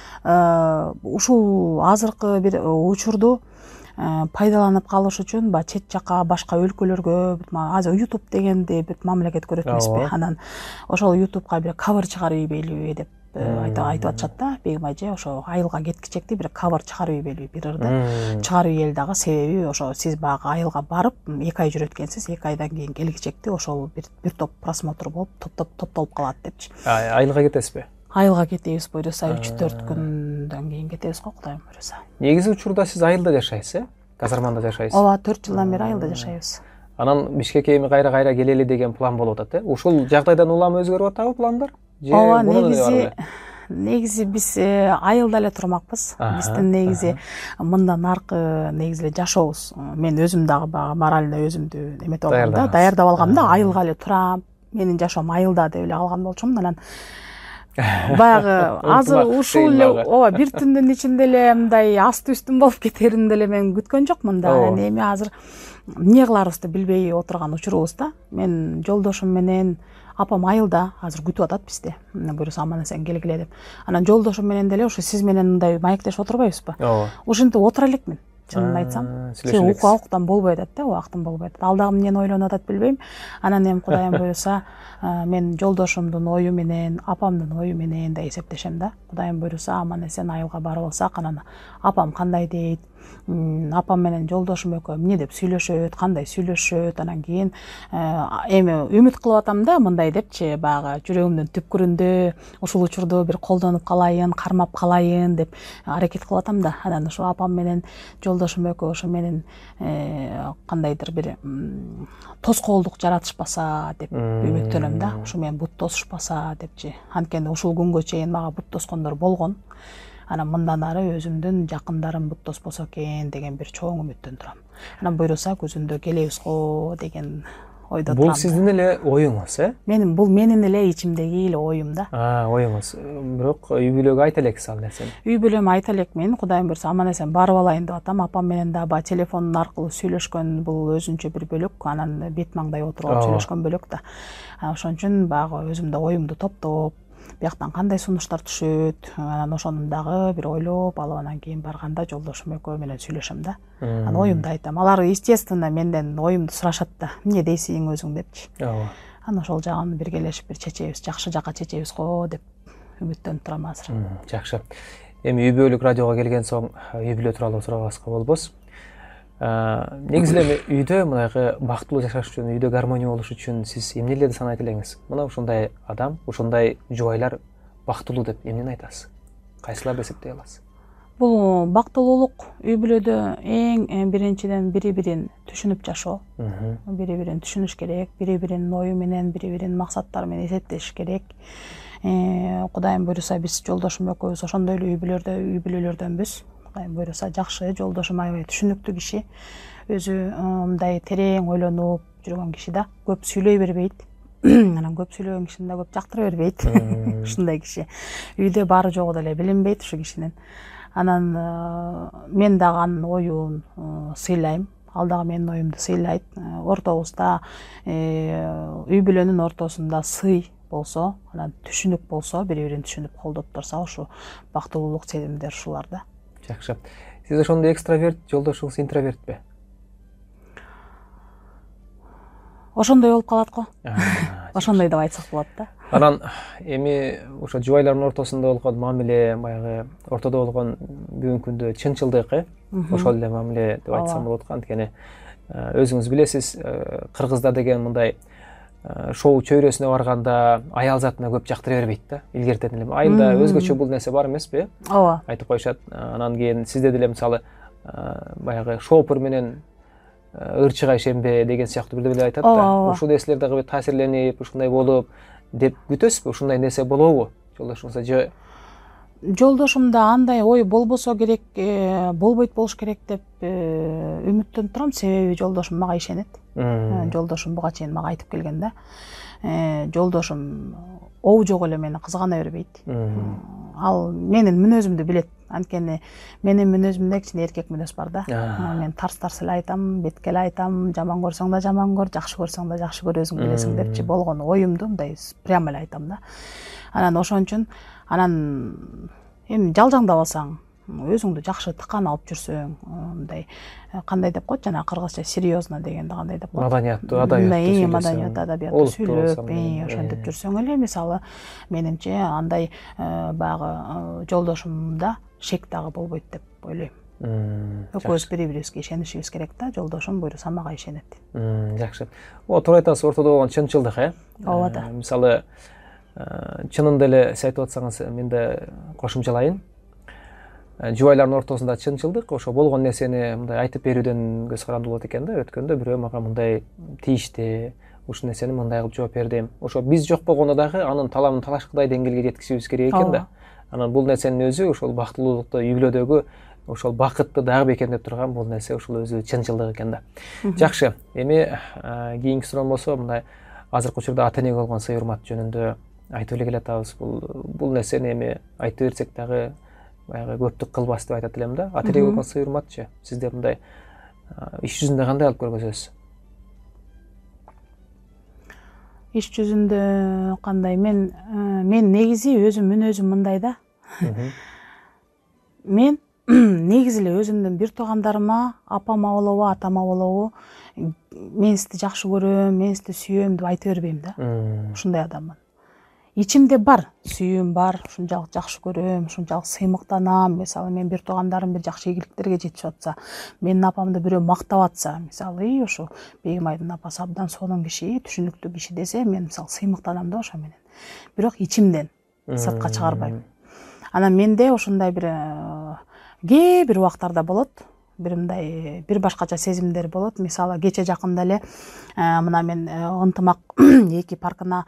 Ушул азыркы бир учурду пайдаланып калыш үчүн чет жакка, башка өлкөлөргө, азыр YouTube дегенди бир мамлекет көрөт эмеспи? Анан ошол YouTubeга бир кавер чыгарып ийбейли деп айтып атышат да. Бегим айже ошо айылга кеткичекти бир кавер чыгарып ийбейли, бир ырды чыгарып ийели дагы. Себеби ошо сиз баягы айылга барып 2 ай жүрөт экенсиз, 2 айдан кийин келгичекти ошол бир топ просмотр болуп топтолуп калат депчи. Айылга кетесизби? Айылга кетебиз буйруса, 3-4 күндөн кийин кетебиз го, Кудайым буйруса. Негизи учурда сиз айылда жашайсыз, э? Казарманда жашайсыз. Ооба, 4 жылдан бери айылда жашайбыз. Анан Бишкекке эми кайра келели деген план болуп атат, э? Ушул жагдайдан улам өзгөрүп атабы пландар? Ооба, негизи биз айылда эле турмакпыз. Биздин негизи мындан аркы негизи эле жашообуз. Мен өзүм дагы морально өзүмдү эметип алгам да, даярдап алгам да, айылга эле турам. Менин жашоом айылда деп эле алган болчумун. Анан баягы азыр ушул эле ооба бир түндүн ичинде эле мындай асты үстүн болуп кетерин деле мен күткөн жокмун да. Эми азыр эмне кыларыбызды билбей отурган учурубуз да. Мен жолдошум менен апам айылда азыр күтүп атат бизди. Буюрса аман эсен келгиле деп. Анан жолдошум менен деле ошо сиз менен мындай маектешип отурбайбызбы? Ушинтип отура элекмин. Чынын айтсам, уктан болбой атат да, убактым болбой атат. Ал дагы эмнени ойлонуп атат билбейм. Анан эми Кудайым буйруса, мен жолдошумдун ою менен, апамдын ою менен да эсептешем да. Кудайым буйруса, аман эсен айылга барып алсак, анан апам кандай дейт, апам менен жолдошум экөө эмне деп сүйлөшөт, кандай сүйлөшөт, анан кийин эми үмүт кылып атам да, мындай депчи, баягы жүрөгүмдүн түпкүрүндө ушул учурду бир колдонуп калайын, кармап калайын деп аракет кылып атам да. Анан ошо апам менен жолдошум экөө ошо менен кандайдыр бир тоскоолдук жаратышпаса деп үмүттөнөм да. Ушу менен бут тосушпаса депчи. Анткени ушул күнгө чейин мага бут тоскондор болгон. Анан мындан ары өзүмдүн жакындарым бут тоспосо экен деген бир чоң үмүттөн турам. Анан буйруса көзүндө келебиз го деген ойдо турам. Бул сиздин эле оюңуз, э? Бул менин эле ичимдеги эле оюм да. Оюңуз. Бирок үй бүлөгө айта элексиз ал нерсени. Үй бүлөмө айта элекмин. Кудайым буйруса аман эсен барып алайын деп атам. Апам менен да телефон аркылуу сүйлөшкөн бул өзүнчө бир бөлөк. Анан бет маңдай отуруп сүйлөшкөн бөлөк да. Ошон үчүн баягы өзүмдө оюмду топтоп, бияктан кандай сунуштар түшөт, анан ошону дагы бир ойлоп алып, анан кийин барганда жолдошум экөө менен сүйлөшөм да. Анан оюмду айтам. Алар естественно менден оюмду сурашат да. Эмне дейсиң өзүң депчи. Анан ошол жагын биргелешип бир чечебиз, жакшы жакка чечебиз го деп үмүттөнүп турам азыр. Жакшы. Эми үй бүлөлүк радиого келген соң үй бүлө тууралуу сурабаска болбос. Негизи эле үйдө мынайгы бактылуу жашаш үчүн, үйдө гармония болуш үчүн сиз эмнелерди санайт элеңиз? Мына ушундай адам, ушундай жубайлар бактылуу деп эмнени айтасыз? Кайсыларды эсептей аласыз? Бул бактылуулук үй бүлөдө эң биринчиден бири бирин түшүнүп жашоо. Бири бирин түшүнүш керек, бири биринин ою менен, бири биринин максаттары менен эсептешиш керек. Кудайым буйруса биз жолдошум экөөбүз ошондой эле үй бүлөлөрдөнбүз. Кудайым буйруса жакшы жолдошум аябай түшүнүктүү киши. Өзү мындай терең ойлонуп жүргөн киши да, көп сүйлөй бербейт. Анан көп сүйлөгөн кишини да көп жактыра бербейт. Ушундай киши. Үйдө баары жогу деле билинбейт ушу кишинин. Анан мен дагы анын оюн сыйлайм. Ал дагы менин оюмду сыйлайт. Ортобузда үй бүлөнүн ортосунда сый болсо, анан түшүнүк болсо, бири-бирин түшүнүп колдоп турса, ушу бактылуулук сезимдер ушулар да. Жакшы. Сиз ошондой экстраверт, жолдошуңуз интровертпи? Ошондой болуп калат го. Ошондой деп айтсак болот да. Анан эми ошо жубайлардын ортосунда болгон мамиле, баягы ортодо болгон бүгүнкү күндө чынчылдык, ошол эле мамиле деп айтсам болот го. Анткени өзүңүз билесиз, кыргызда деген мындай шоу чөйрөсүнө барганда аял затына көп жактыра бербейт да. Илгертен эле айылда өзгөчө бул нерсе бар эмеспи? Ооба. Айтып коюшат. Анан кийин сизде деле мисалы баягы шопур менен ырчыга ишенбе деген сыяктуу бирде деле айтат да. Ушул нерселер дагы бир таасирленип, ушундай болуп деп күтөсүзбү? Ушундай нерсе болобу жолдошуңузда же? Жолдошумда андай ой болбосо керек, болбойт болуш керек деп үмүттөнүп турам, себеби жолдошум мага ишенет. Жолдошум буга чейин мага айтып келген да. Жолдошум оу жок эле мени кызгана бербейт. Ал менин мүнөзүмдү билет. Анткени менин мүнөзүмдө кичине эркек мүнөз бар да. Мен тарс эле айтам, бетке эле айтам, жаман көрсөң да жаман көр, жакшы көрсөң да жакшы көр, өзүң билесиң депчи болгон оюмду мындай прямо эле айтам да. Анан ошон үчүн эми жалжаңдабасаң, өзүңдү жакшы тыкан алып жүрсөң, мындай кандай деп коет, жана кыргызча серьезно дегенди кандай деп коет? Маданияттуу, адабияттуу. Маданияттуу, адабияттуу сүйлөп, ошентип жүрсөң эле, мисалы, менимче андай баягы жолдошумда шек дагы болбойт деп ойлойм. Экөөбүз бири-бирибизге ишенишибиз керек да, жолдошум буйруса мага ишенет. Жакшы. Туура айтасыз, ортодо болгон чынчылдык, Ооба да. Мисалы, чынында эле сиз айтып атсаңыз, мен да кошумчалайын. Жубайлардын ортосунда чынчылдык, ошо болгон нерсени мындай айтып берүүдөн көз каранды болот экен да. Өткөндө бирөө мага мындай тийишти, ушул нерсени мындай кылып жооп бердим. Ошо биз жок болгондо дагы анын талабын талашкыдай деңгээлге жеткизишибиз керек экен да. Анан бул нерсенин өзү ошол бактылуулукту, үй бүлөдөгү ошол бакытты дагы бекемдеп турган бул нерсе ушул өзү чынчылдык экен да. Жакшы. Эми кийинки суроом болсо, мындай азыркы учурда ата энеге болгон сый урмат жөнүндө айтып эле келатабыз. Бул нерсени эми айтып берсек дагы баягы көптүк кылбас деп айтат элем да. Ата энеге болгон сый урматчы сизде мындай иш жүзүндө кандай алып көргөзөсүз? Иш жүзүндө кандай? Мен негизи өзүм мүнөзүм мындай да. Мен негизи эле өзүмдүн бир туугандарыма, апама болобу, атама болобу, мен сизди жакшы көрөм, мен сизди сүйөм деп айта бербейм да. Ушундай адаммын. Ичимде бар, сүйүүм бар, ушунчалык жакшы көрөм, ушунчалык сыймыктанам. Мисалы, мен бир туугандарым бир жакшы ийгиликтерге жетишип атса, менин апамды бирөө мактап атса, мисалы, ошо Бегимайдын апасы абдан сонун киши, түшүнүктүү киши десе, мен мисалы сыймыктанам да ошо менен. Бирок ичимден сыртка чыгарбайм. Анан менде ошондой кээ бир убактарда болот. Бир башкача сезимдер болот. Мисалы, кече жакында эле мына мен ынтымак 2 паркына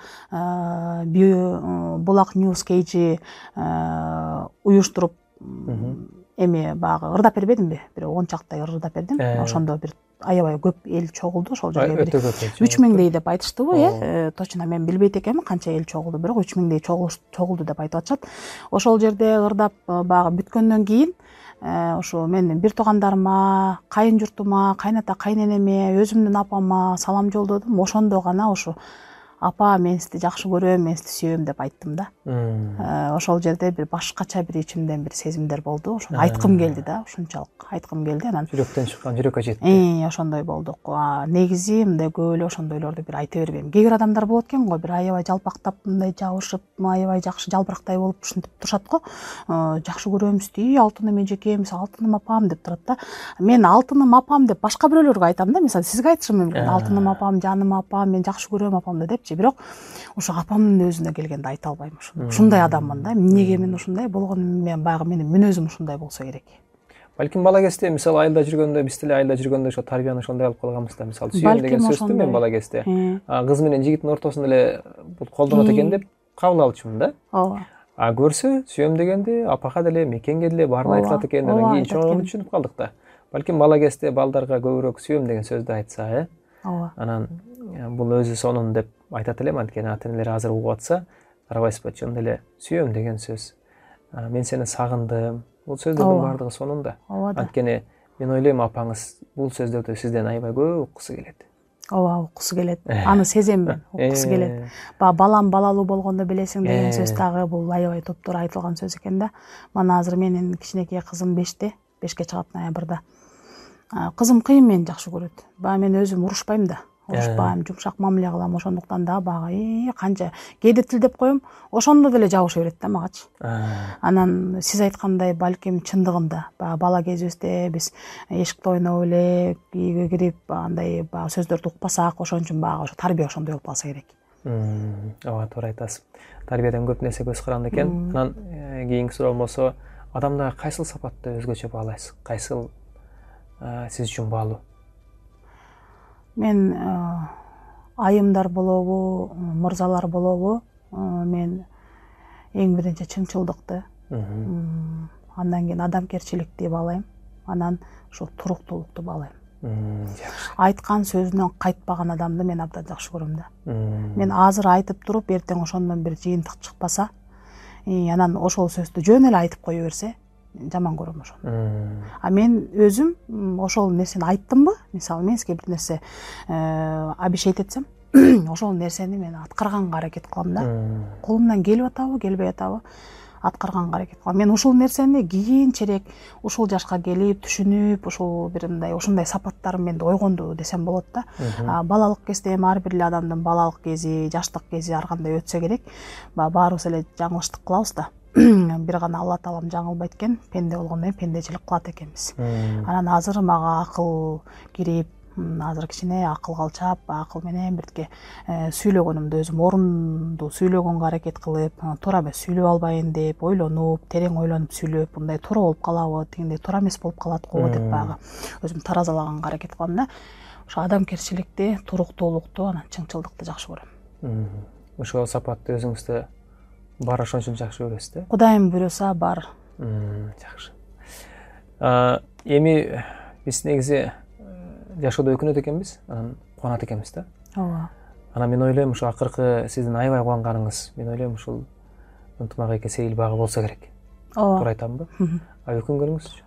Булак Ньюс Кейжи уюштуруп эми багы ырдап бербедимби? Бир 10 чактай ырдап бердим. Ошондо бир аябай көп эл чогулду ошол жерге. 3000дей деп айтыштыбы, точно мен билбейт экенмин канча эл чогулду, бирок 3000дей чогулду деп айтып атышат. Ошол жерде ырдап багы бүткөндөн кийин ошо менин бир туугандарыма, кайын журтума, кайната кайненеме, өзүмдүн апама салам жолдодум. Ошондо гана ошо апа, мен сизди жакшы көрөм, мен сизди сүйөм деп айттым да. Ошол жерде бир башкача бир ичимден бир сезимдер болду. Ошону айткым келди да, ушунчалык айткым келди. Анан жүрөктөн чыккан жүрөккө жетти. Ошондой болдук. Негизи мындай көп эле ошондойлорду бир айта бербейм. Кээ бир адамдар болот экен го, бир аябай жалпактап, мындай жабышып, аябай жакшы жалбырактай болуп ушинтип турушат го. Жакшы көрөм сизди, алтыным эжекем, мисалы алтыным апам деп турат да. Мен алтыным апам деп башка бирөөлөргө айтам да. Мисалы, сизге айтышым мүмкүн. Алтыным апам, жаным апам, мен жакшы көрөм апамды депчи. бирок ошо апамдын өзүнө келгенде айта албайм ушундай адаммын да, эмнеге мен ушундай болгонум, мен баягы менин мүнөзүм ушундай болсо керек. Балким бала кезде мисалы айылда жүргөндө, биз деле айылда жүргөндө ошо тарбияны ошондой алып калганбыз да. Мисалы сүйөм деген сөздү мен бала кезде кыз менен жигиттин ортосунда эле бул колдонот экен деп кабыл алчумун да. Ооба. Көрсө сүйөм дегенди апага деле, мекенге деле баарын айтылат экен, анан кийин чоңойгондо түшүнүп калдык да. Балким бала кезде балдарга көбүрөөк сүйөм деген сөздү айтса, Ооба. Анан бул өзү сонун деп айтат элем, анткени ата энелер азыр угуп атса, карабайсызбы, чын эле сүйөм деген сөз. Мен сени сагындым. Бул сөздөрдүн баардыгы сонун да. Анткени мен ойлойм апаңыз бул сөздөрдү сизден аябай көп уккусу келет. Ооба, уккусу келет. Аны сезем мен, уккусу келет. Балам балалуу болгондо билесиң деген сөз дагы бул аябай топтуура айтылган сөз экен да. Мана азыр менин кичинекей кызым 5-те чыгат ноябрда. Кызым кыйын мени жакшы көрөт. Мен өзүм урушпайм да. Урушпайм, жумшак мамиле кылам, ошондуктан да багы канча кээде тилдеп коем, ошондо деле жабыша берет да магачы. Анан сиз айткандай балким чындыгында бала кезибизде биз эшикте ойноп эле, үйгө кирип андай сөздөрдү укпасак, ошон үчүн ошо тарбия ошондой болуп калса керек. Ооба, туура айтасыз. Тарбиядан көп нерсе көз каранды экен. Анан кийинки суроо болсо, адамда кайсыл сапатты өзгөчө баалайсыз? Кайсыл сиз үчүн баалуу? Мен айымдар болобу, мырзалар болобу, мен эң биринчи чынчылдыкты, андан кийин адамгерчиликти баалайм, анан ошо туруктуулукту баалайм. Айткан сөзүнөн кайтпаган адамды мен абдан жакшы көрөм да. Мен азыр айтып туруп, эртең ошондон бир жыйынтык чыкпаса, анан ошол сөздү жөн эле айтып кое берсе, жаман көрөм ошону. Мен өзүм ошол нерсени айттымбы, мисалы мен сизге бир нерсе обещать этсем, ошол нерсени мен аткарганга аракет кылам да. Колумдан келип атабы, келбей атабы, аткарганга аракет кылам. Мен ушул нерсени кийинчерээк ушул жашка келип, түшүнүп, ушул бир ушундай сапаттарым менде ойгонду десем болот да. Балалык кезде ар бир эле адамдын балалык кези, жаштык кези ар кандай өтсө керек. Баарыбыз эле жаңылыштык кылабыз да. Бир гана Алла таалам жаңылбайт экен, пенде болгондон кийин пендечилик кылат экенбиз. Анан азыр мага акыл кирип, азыр кичине акыл калчап, акыл менен биртке сүйлөгөнүмдү өзүм орундуу сүйлөгөнгө аракет кылып, туура эмес сүйлөп албайын деп, ойлонуп, терең ойлонуп сүйлөп, мындай туура болуп калабы, тигиндей туура эмес болуп калат го деп баягы өзүм таразалаганга аракет кылам да. Ошо адамгерчиликти, туруктуулукту, анан чыңчылдыкты жакшы көрөм. Ошол сапатты өзүңүздө бар ошон үчүн жакшы көрөсүз да? Кудайым буйруса бар. Жакшы. Эми биз негизи жашоодо өкүнөт экенбиз, анан кубанат экенбиз да. Ооба. Анан мен ойлойм ушу акыркы сиздин аябай кубанганыңыз, мен ойлойм ушул ынтымак эке сейил багы болсо керек. Ооба. Туура айтамбы? Өкүнгөнүңүзчү?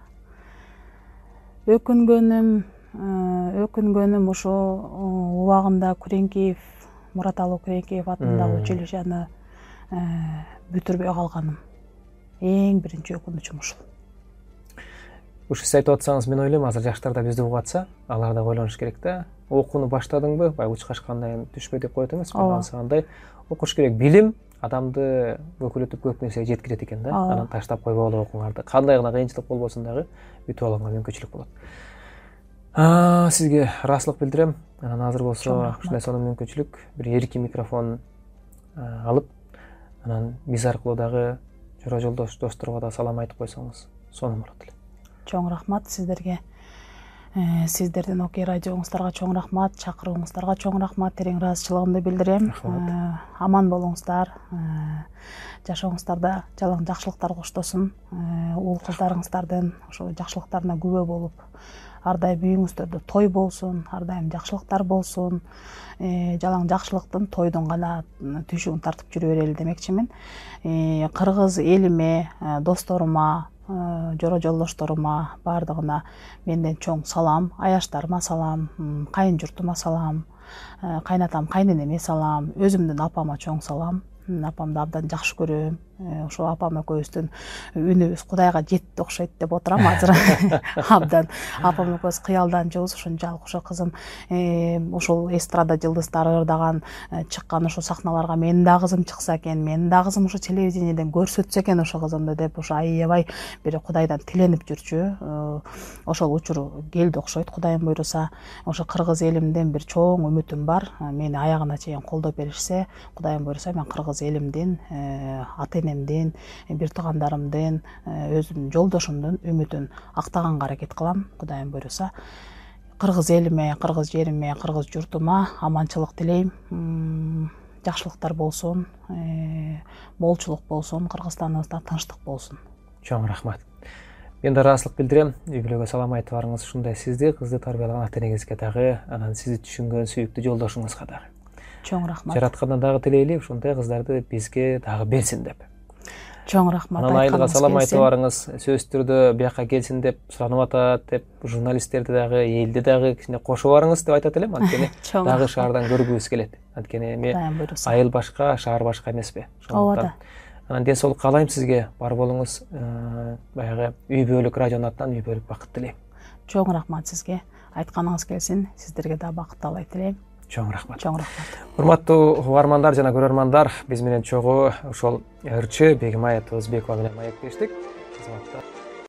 Өкүнгөнүм ошо убагында Күреңкиев, Мураталы Күреңкиев атындагы училищени бүтүрбөй калганым. Эң биринчи өкүнүчүм ушул. Ушу сиз айтып атсаңыз, мен ойлойм азыр жаштар да бизди угуп атса, алар да ойлонуш керек да. Окууну баштадыңбы? Баягы уч качкандай түшпөй деп коет эмеспи? Андай окуш керек. Билим адамды өкүлөтүп көп нерсеге жеткирет экен да. Анан таштап койбогула окуңарды. Кандай гана кыйынчылык болбосун дагы бүтүп алганга мүмкүнчүлүк болот. Сизге ыраазычылык билдирем. Анан азыр болсо ушундай сонун мүмкүнчүлүк, бир эркин микрофон алып, анан биз аркылуу дагы жора жолдош досторго да салам айтып койсоңуз сонун болот эле. Чоң рахмат сиздерге. Сиздердин Окей радиоңуздарга чоң рахмат, чакырууңуздарга чоң рахмат, терең ыраазычылыгымды билдирем. Аман болуңуздар. Жашооңуздарда жалаң жакшылыктар коштосун. Уул кыздарыңыздардын ошо жакшылыктарына күбө болуп, ар дайым үйүңүздөрдө той болсун, ар дайым жакшылыктар болсун. Жалаң жакшылыктын, тойдун гана түйшүгүн тартып жүрө берели демекчимин. Кыргыз элиме, досторума, жора жолдошторума баардыгына менден чоң салам, аяштарыма салам, кайын журтума салам, кайнатам, кайненеме салам, өзүмдүн апама чоң салам. Апамды абдан жакшы көрөм. ошо апам экөөбүздүн үнүбүз Кудайга жетти окшойт деп отурам азыр. Абдан апам экөөбүз кыялданчубуз, ушунчалык ошо кызым ушул эстрада жылдыздары ырдаган чыккан ошо сахналарга менин да кызым чыкса экен, менин да кызым ошо телевидениеден көрсөтсө экен ошо кызымды деп ошо аябай бир Кудайдан тиленип жүрчү. Ошол учур келди окшойт Кудайым буйруса. Ошо кыргыз элимден бир чоң үмүтүм бар. Мени аягына чейин колдоп беришсе, Кудайым буйруса мен кыргыз элимдин, ата энемдин, бир туугандарымдын, өзүмдүн жолдошумдун үмүтүн актаганга аракет кылам. Кудайым буйруса. Кыргыз элиме, кыргыз жериме, кыргыз журтума аманчылык тилейм. Жакшылыктар болсун, молчулук болсун, Кыргызстаныбызда тынчтык болсун. Чоң рахмат. Мен да ыраазычылык билдирем. Үй бүлөгө салам айтып барыңыз. Ушундай сизди, кызды тарбиялаган ата энеңизге дагы, анан сизди түшүнгөн сүйүктүү жолдошуңузга дагы. Чоң рахмат. Жараткандан дагы тилейли, ушундай кыздарды бизге дагы берсин деп. Чоң рахмат. Анан Айылга салам айтып барыңыз. Сөзсүз түрдө бияка келсин деп суранып атат деп, журналисттерди дагы, элди дагы кичине кошуп барыңыз деп айтат элем. Анткени дагы шаардан көргүбүз келет. Анткени эми айыл башка, шаар башка эмеспи? Ооба. Анан ден соолук каалайм сизге. Бар болуңуз. Баягы үй бүлөлүк радионун атынан үй бүлөлүк бакыт тилейм. Чоң рахмат сизге. Айтканыңыз келсин. Сиздерге да бакыт талай тилейм. Чоң рахмат. Чоң рахмат. Урматтуу угармандар жана көрөрмандар, биз менен чогуу ошол ырчы Бегим Аятыбыз Бекова менен маектештик.